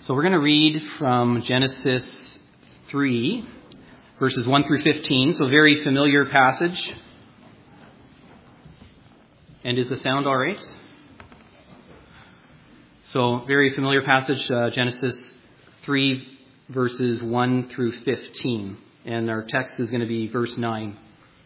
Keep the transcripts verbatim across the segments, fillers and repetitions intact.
So we're going to read from Genesis three, verses one through fifteen. So very familiar passage. And is the sound all right? So very familiar passage, uh, Genesis three, verses one through fifteen. And our text is going to be verse nine.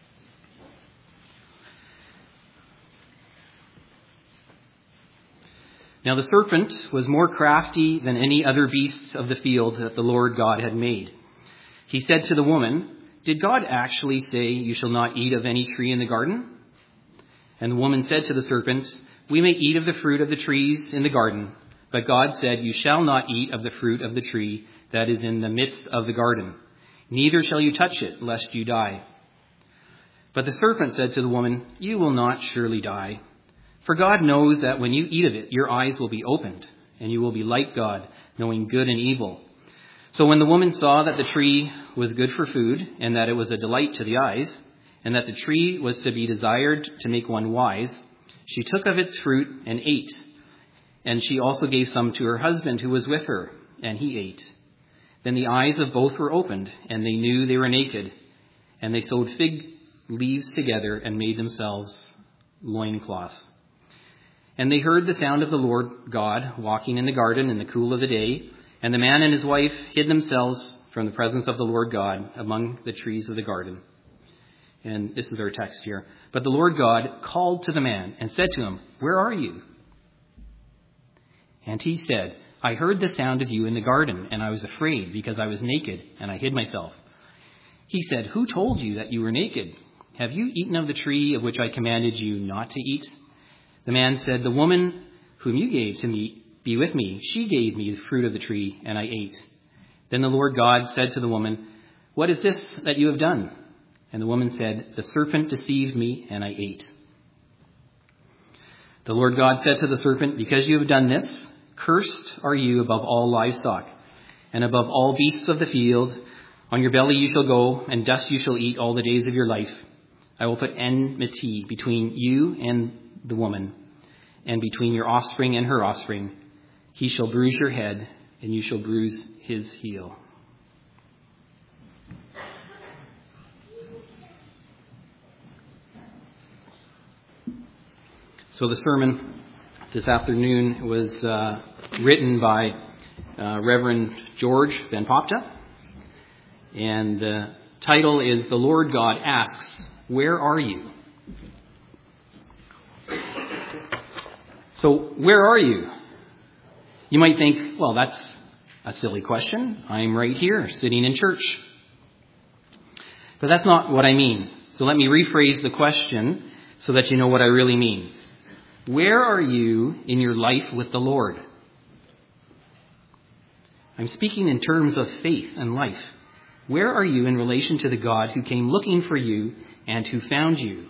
Now the serpent was more crafty than any other beast of the field that the Lord God had made. He said to the woman, "Did God actually say you shall not eat of any tree in the garden?" And the woman said to the serpent, "We may eat of the fruit of the trees in the garden, but God said, you shall not eat of the fruit of the tree that is in the midst of the garden. Neither shall you touch it, lest you die." But the serpent said to the woman, "You will not surely die. For God knows that when you eat of it, your eyes will be opened, and you will be like God, knowing good and evil." So when the woman saw that the tree was good for food, and that it was a delight to the eyes, and that the tree was to be desired to make one wise, she took of its fruit and ate. And she also gave some to her husband who was with her, and he ate. Then the eyes of both were opened, and they knew they were naked. And they sewed fig leaves together and made themselves loincloths. And they heard the sound of the Lord God walking in the garden in the cool of the day. And the man and his wife hid themselves from the presence of the Lord God among the trees of the garden. And this is our text here. But the Lord God called to the man and said to him, "Where are you?" And he said, "I heard the sound of you in the garden, and I was afraid because I was naked, and I hid myself." He said, "Who told you that you were naked? Have you eaten of the tree of which I commanded you not to eat?" The man said, "The woman whom you gave to me be with me, she gave me the fruit of the tree, and I ate." Then the Lord God said to the woman, "What is this that you have done?" And the woman said, "The serpent deceived me, and I ate." The Lord God said to the serpent, "Because you have done this, cursed are you above all livestock, and above all beasts of the field. On your belly you shall go, and dust you shall eat all the days of your life. I will put enmity between you and the woman, and between your offspring and her offspring. He shall bruise your head, and you shall bruise his heel." So the sermon this afternoon was uh, written by uh, Reverend George Van Popta, and the title is "The Lord God Asks, Where Are You?" So, where are you? You might think, well, that's a silly question. I'm right here, sitting in church. But that's not what I mean. So let me rephrase the question so that you know what I really mean. Where are you in your life with the Lord? I'm speaking in terms of faith and life. Where are you in relation to the God who came looking for you and who found you?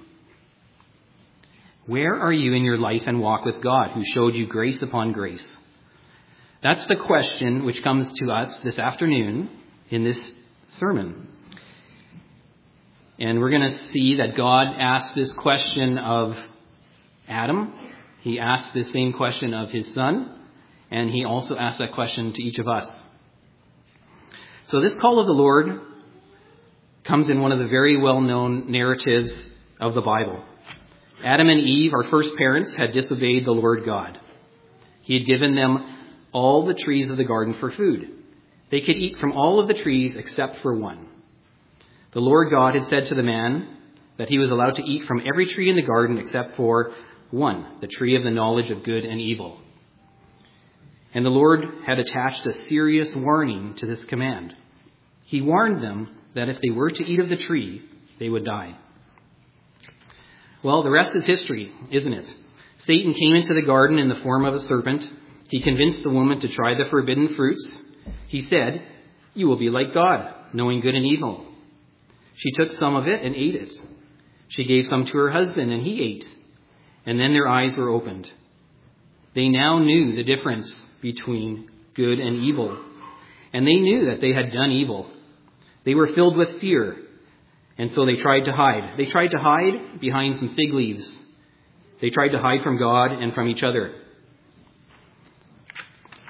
Where are you in your life and walk with God who showed you grace upon grace? That's the question which comes to us this afternoon in this sermon. And we're going to see that God asked this question of Adam. He asked the same question of his son. And he also asked that question to each of us. So this call of the Lord comes in one of the very well-known narratives of the Bible. Adam and Eve, our first parents, had disobeyed the Lord God. He had given them all the trees of the garden for food. They could eat from all of the trees except for one. The Lord God had said to the man that he was allowed to eat from every tree in the garden except for one, the tree of the knowledge of good and evil. And the Lord had attached a serious warning to this command. He warned them that if they were to eat of the tree, they would die. Well, the rest is history, isn't it? Satan came into the garden in the form of a serpent. He convinced the woman to try the forbidden fruits. He said, "You will be like God, knowing good and evil." She took some of it and ate it. She gave some to her husband, and he ate. And then their eyes were opened. They now knew the difference between good and evil. And they knew that they had done evil. They were filled with fear. And so they tried to hide. They tried to hide behind some fig leaves. They tried to hide from God and from each other.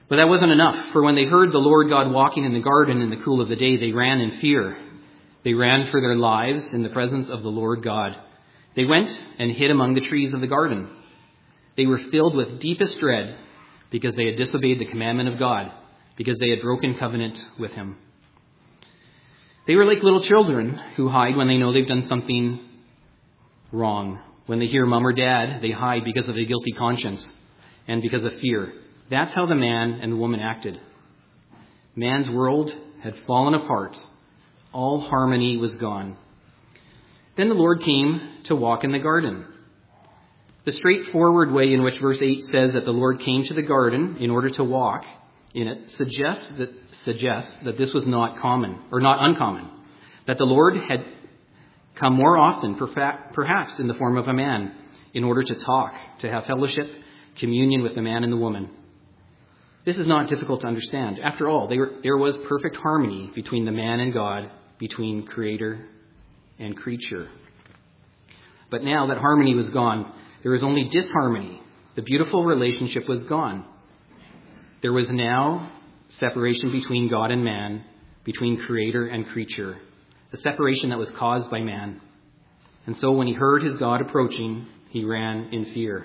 But that wasn't enough, for when they heard the Lord God walking in the garden in the cool of the day, they ran in fear. They ran for their lives in the presence of the Lord God. They went and hid among the trees of the garden. They were filled with deepest dread because they had disobeyed the commandment of God, because they had broken covenant with him. They were like little children who hide when they know they've done something wrong. When they hear mom or dad, they hide because of a guilty conscience and because of fear. That's how the man and the woman acted. Man's world had fallen apart. All harmony was gone. Then the Lord came to walk in the garden. The straightforward way in which verse eight says that the Lord came to the garden in order to walk in it suggests that suggests that this was not common, or not uncommon, that the Lord had come more often, perhaps in the form of a man, in order to talk, to have fellowship, communion with the man and the woman. This is not difficult to understand. After all, they were, there was perfect harmony between the man and God, between creator and creature. But now that harmony was gone, there was only disharmony. The beautiful relationship was gone. There was now separation between God and man, between creator and creature, a separation that was caused by man. And so when he heard his God approaching, he ran in fear.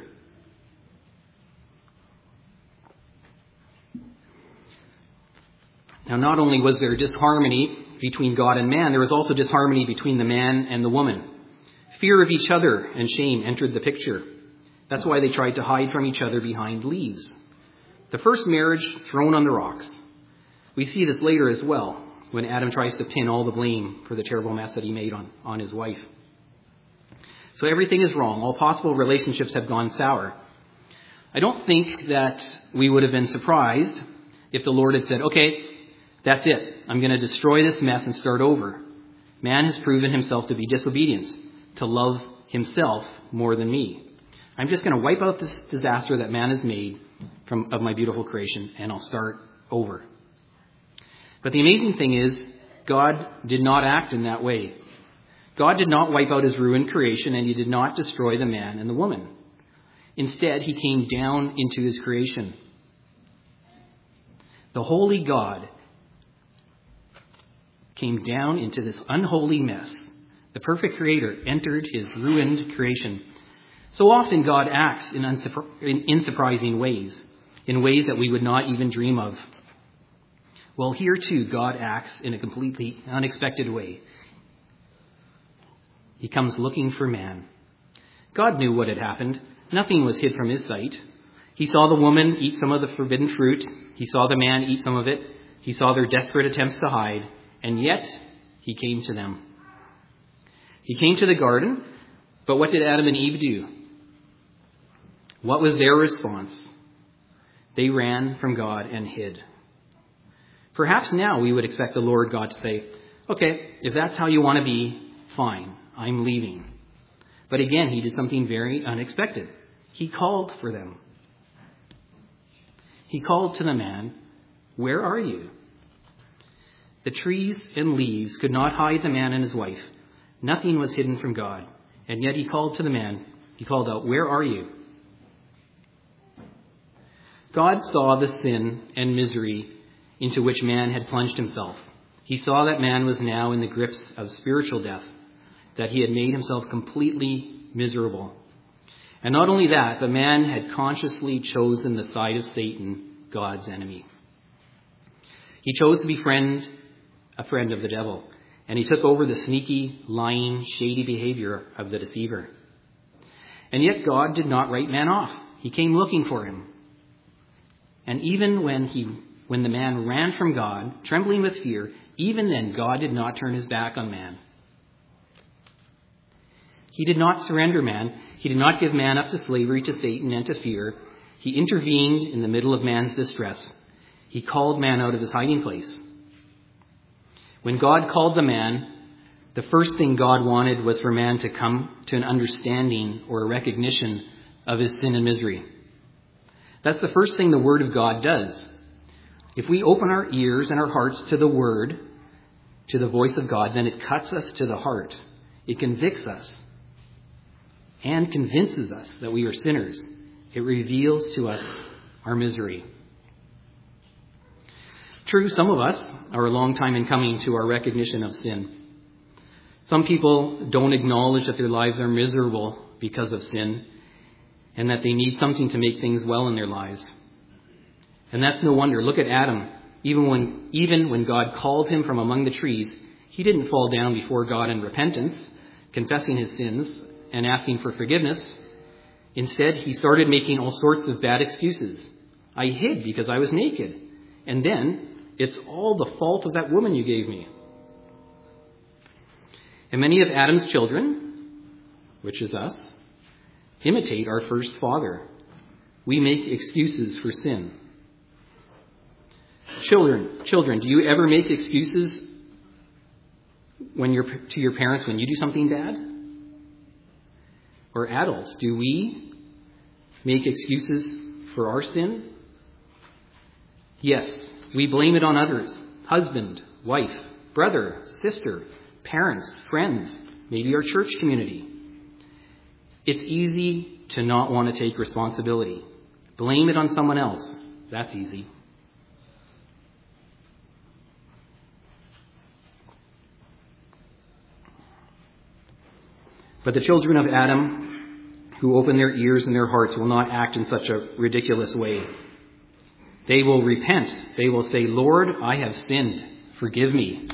Now, not only was there disharmony between God and man, there was also disharmony between the man and the woman. Fear of each other and shame entered the picture. That's why they tried to hide from each other behind leaves. The first marriage thrown on the rocks. We see this later as well, when Adam tries to pin all the blame for the terrible mess that he made on, on his wife. So everything is wrong. All possible relationships have gone sour. I don't think that we would have been surprised if the Lord had said, okay, that's it. I'm going to destroy this mess and start over. Man has proven himself to be disobedient, to love himself more than me. I'm just going to wipe out this disaster that man has made from of my beautiful creation, and I'll start over. But the amazing thing is, God did not act in that way. God did not wipe out his ruined creation, and he did not destroy the man and the woman. Instead, he came down into his creation. The holy God came down into this unholy mess. The perfect creator entered his ruined creation. So often God acts in, unsupr- in, in surprising ways, in ways that we would not even dream of. Well, here too, God acts in a completely unexpected way. He comes looking for man. God knew what had happened. Nothing was hid from his sight. He saw the woman eat some of the forbidden fruit. He saw the man eat some of it. He saw their desperate attempts to hide. And yet, he came to them. He came to the garden, but what did Adam and Eve do? What was their response? They ran from God and hid. Perhaps now we would expect the Lord God to say, okay, if that's how you want to be, fine, I'm leaving. But again, he did something very unexpected. He called for them. He called to the man, where are you? The trees and leaves could not hide the man and his wife. Nothing was hidden from God. And yet he called to the man. He called out, where are you? God saw the sin and misery into which man had plunged himself. He saw that man was now in the grips of spiritual death, that he had made himself completely miserable. And not only that, but man had consciously chosen the side of Satan, God's enemy. He chose to be friend, a friend of the devil, and he took over the sneaky, lying, shady behavior of the deceiver. And yet God did not write man off. He came looking for him. And even when he, when the man ran from God, trembling with fear, even then God did not turn his back on man. He did not surrender man. He did not give man up to slavery, to Satan, and to fear. He intervened in the middle of man's distress. He called man out of his hiding place. When God called the man, the first thing God wanted was for man to come to an understanding or a recognition of his sin and misery. That's the first thing the Word of God does. If we open our ears and our hearts to the Word, to the voice of God, then it cuts us to the heart. It convicts us and convinces us that we are sinners. It reveals to us our misery. True, some of us are a long time in coming to our recognition of sin. Some people don't acknowledge that their lives are miserable because of sin and that they need something to make things well in their lives. And that's no wonder. Look at Adam. Even when, even when God called him from among the trees, he didn't fall down before God in repentance, confessing his sins and asking for forgiveness. Instead, he started making all sorts of bad excuses. I hid because I was naked. And then, it's all the fault of that woman you gave me. And many of Adam's children, which is us, imitate our first father. We make excuses for sin. Children, children, do you ever make excuses when you're to your parents when you do something bad? Or adults, do we make excuses for our sin? Yes, we blame it on others. Husband, wife, brother, sister, parents, friends, maybe our church community. It's easy to not want to take responsibility. Blame it on someone else. That's easy. But the children of Adam who open their ears and their hearts will not act in such a ridiculous way. They will repent. They will say, Lord, I have sinned. Forgive me.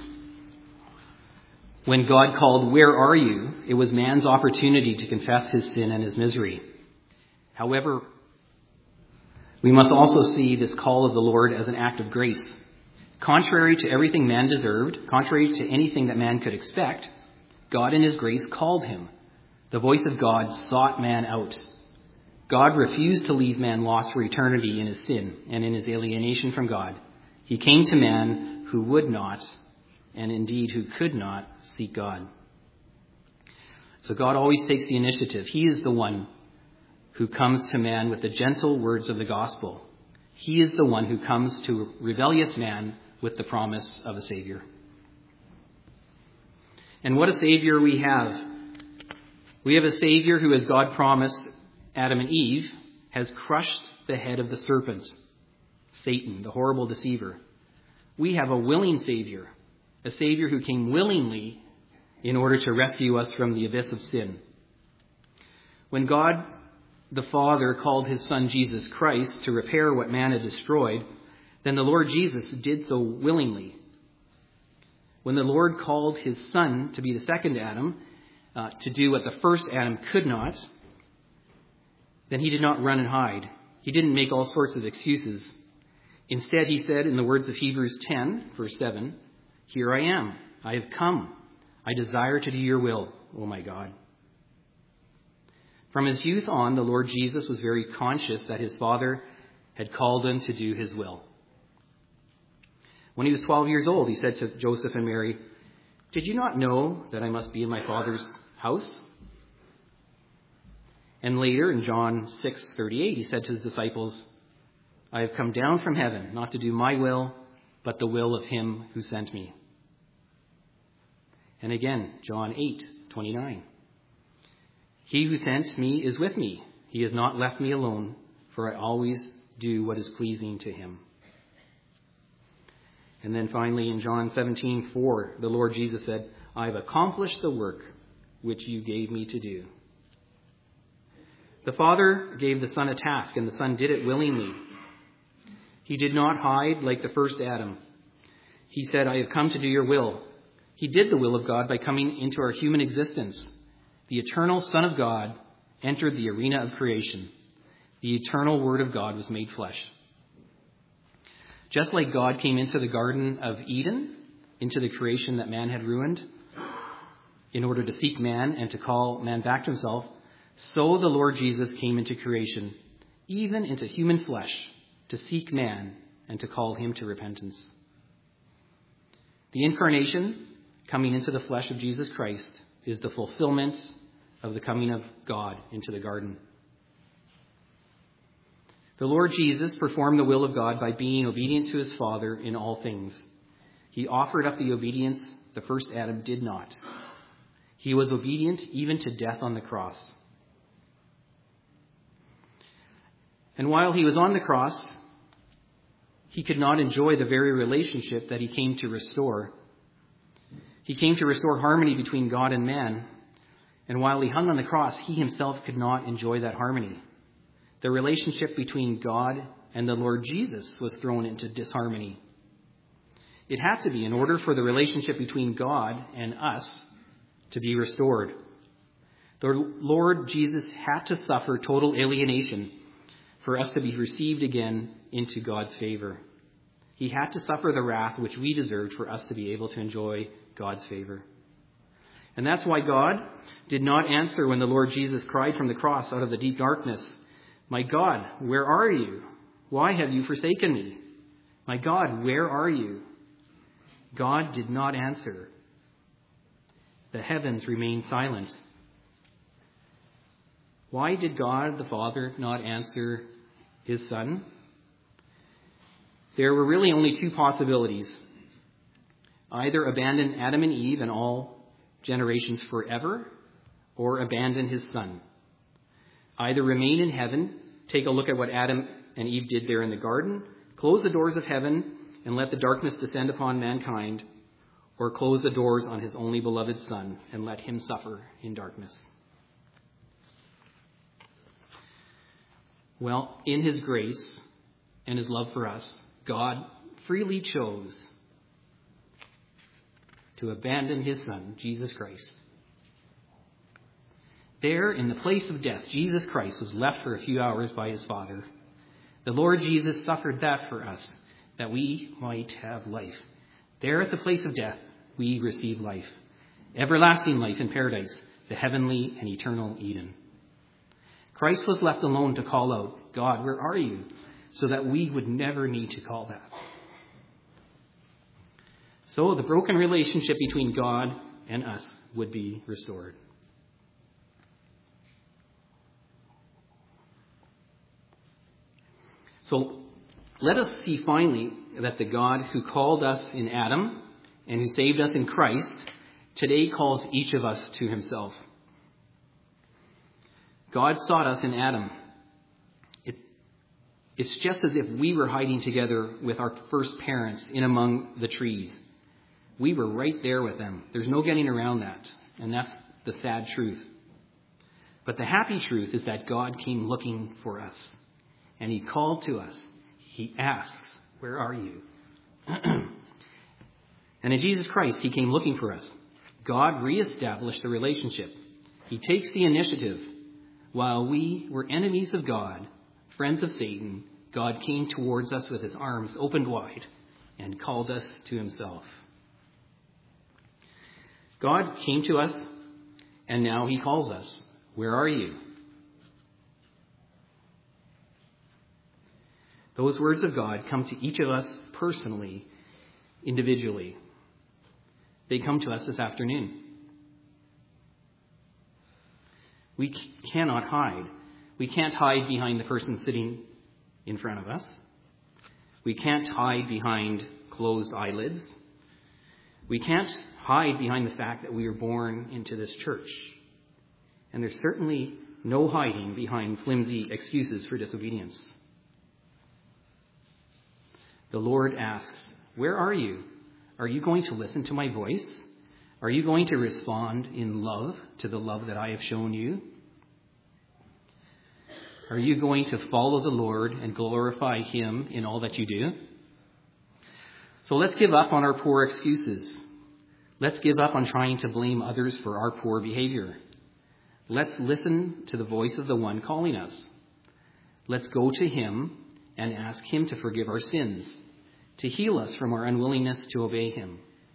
When God called, where are you? It was man's opportunity to confess his sin and his misery. However, we must also see this call of the Lord as an act of grace. Contrary to everything man deserved, contrary to anything that man could expect, God in his grace called him. The voice of God sought man out. God refused to leave man lost for eternity in his sin and in his alienation from God. He came to man who would not, and indeed who could not, seek God. So God always takes the initiative. He is the one who comes to man with the gentle words of the gospel. He is the one who comes to rebellious man with the promise of a Savior. And what a Savior we have. We have a Savior who, as God promised Adam and Eve, has crushed the head of the serpent, Satan, the horrible deceiver. We have a willing Savior, a Savior who came willingly in order to rescue us from the abyss of sin. When God the Father called his Son Jesus Christ to repair what man had destroyed, then the Lord Jesus did so willingly. When the Lord called his Son to be the second Adam, uh, to do what the first Adam could not, then he did not run and hide. He didn't make all sorts of excuses. Instead, he said in the words of Hebrews ten, verse seven, here I am. I have come. I desire to do your will, O my God. From his youth on, the Lord Jesus was very conscious that his Father had called him to do his will. When he was twelve years old, he said to Joseph and Mary, did you not know that I must be in my Father's house? And later, in John six thirty-eight, he said to his disciples, I have come down from heaven, not to do my will, but the will of him who sent me. And again, John eight twenty-nine. He who sent me is with me. He has not left me alone, for I always do what is pleasing to him. And then finally, in John seventeen four, the Lord Jesus said, I have accomplished the work which you gave me to do. The Father gave the Son a task, and the Son did it willingly. He did not hide like the first Adam. He said, I have come to do your will. He did the will of God by coming into our human existence. The eternal Son of God entered the arena of creation. The eternal Word of God was made flesh. Just like God came into the Garden of Eden, into the creation that man had ruined, in order to seek man and to call man back to himself, so the Lord Jesus came into creation, even into human flesh, to seek man and to call him to repentance. The incarnation, coming into the flesh of Jesus Christ, is the fulfillment of the coming of God into the garden. The Lord Jesus performed the will of God by being obedient to his Father in all things. He offered up the obedience the first Adam did not. He was obedient even to death on the cross. And while he was on the cross, He could not enjoy the very relationship that he came to restore. He came to restore harmony between God and man. And while he hung on the cross, he himself could not enjoy that harmony. The relationship between God and the Lord Jesus was thrown into disharmony. It had to be in order for the relationship between God and us to be restored. The Lord Jesus had to suffer total alienation for us to be received again into God's favor. He had to suffer the wrath which we deserved for us to be able to enjoy God's favor. And that's why God did not answer when the Lord Jesus cried from the cross out of the deep darkness, "My God, where are you? Why have you forsaken me? My God, where are you?" God did not answer. The heavens remained silent. Why did God the Father not answer his Son? There were really only two possibilities. Either abandon Adam and Eve and all generations forever, or abandon his Son. Either remain in heaven, take a look at what Adam and Eve did there in the garden, close the doors of heaven and let the darkness descend upon mankind, or close the doors on his only beloved Son and let him suffer in darkness. Well, in his grace and his love for us, God freely chose to abandon his Son, Jesus Christ. There, in the place of death, Jesus Christ was left for a few hours by his Father. The Lord Jesus suffered that for us, that we might have life. There, at the place of death, we receive life. Everlasting life in paradise, the heavenly and eternal Eden. Christ was left alone to call out, "God, where are you?" so that we would never need to call that. So the broken relationship between God and us would be restored. So let us see finally that the God who called us in Adam and who saved us in Christ today calls each of us to himself. God sought us in Adam. It, it's just as if we were hiding together with our first parents in among the trees. We were right there with them. There's no getting around that. And that's the sad truth. But the happy truth is that God came looking for us. And he called to us. He asks, "Where are you?" And in Jesus Christ, he came looking for us. God reestablished the relationship. He takes the initiative. While we were enemies of God, friends of Satan, God came towards us with his arms opened wide and called us to himself. God came to us, and now he calls us. Where are you? Those words of God come to each of us personally, individually. They come to us this afternoon. We cannot hide. We can't hide behind the person sitting in front of us. We can't hide behind closed eyelids. We can't hide behind the fact that we were born into this church. And there's certainly no hiding behind flimsy excuses for disobedience. The Lord asks, "Where are you? Are you going to listen to my voice? Are you going to respond in love to the love that I have shown you? Are you going to follow the Lord and glorify him in all that you do?" So let's give up on our poor excuses. Let's give up on trying to blame others for our poor behavior. Let's listen to the voice of the one calling us. Let's go to him and ask him to forgive our sins, to heal us from our unwillingness to obey him.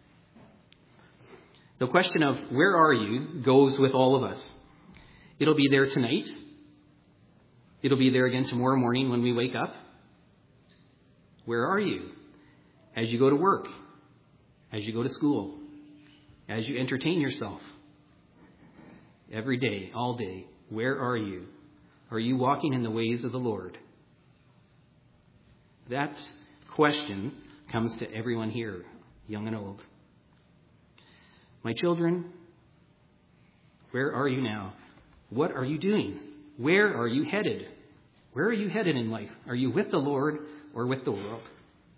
The question of where are you goes with all of us. It'll be there tonight. It'll be there again tomorrow morning when we wake up. Where are you? As you go to work, as you go to school, as you entertain yourself. Every day, all day, where are you? Are you walking in the ways of the Lord? That question comes to everyone here, young and old. My children, where are you now? What are you doing? Where are you headed? Where are you headed in life? Are you with the Lord or with the world?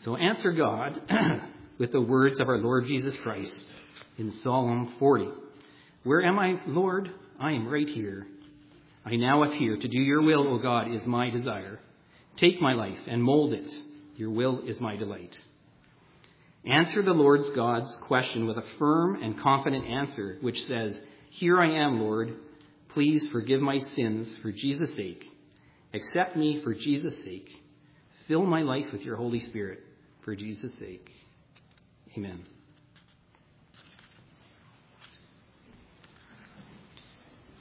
So answer God with the words of our Lord Jesus Christ in Psalm forty. Where am I, Lord? I am right here. I now appear to do your will, O God, is my desire. Take my life and mold it. Your will is my delight. Answer the Lord God's question with a firm and confident answer, which says, here I am, Lord. Please forgive my sins for Jesus' sake. Accept me for Jesus' sake. Fill my life with your Holy Spirit for Jesus' sake. Amen.